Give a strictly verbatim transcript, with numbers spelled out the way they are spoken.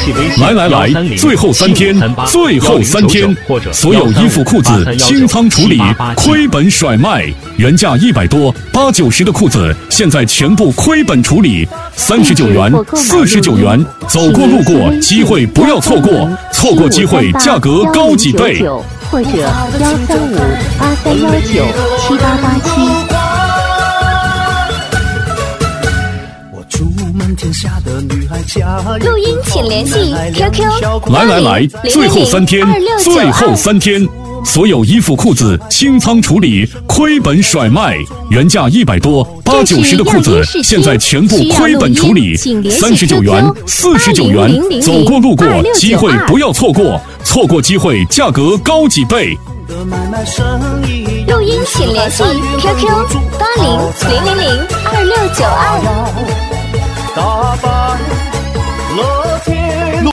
来来来，最后三天，最后三天，所有衣服裤子清仓处理，亏本甩卖，原价一百多、八九十的裤子，现在全部亏本处理，三十九元、四十九元，走过路过，机会不要错过，错过机会，价格高几倍。 或者幺三五八三幺九七八八七。 录音请联系 Q Q 来来来，最后三天，最后三天，所有衣服裤子清仓处理，亏本甩卖，原价一百多、八九十的裤子，现在全部亏本处理，三十九元、四十九元，走过路过，机会不要错过，错过机会，价格高几倍。 录音请联系 Q Q 八零零零零二六九二。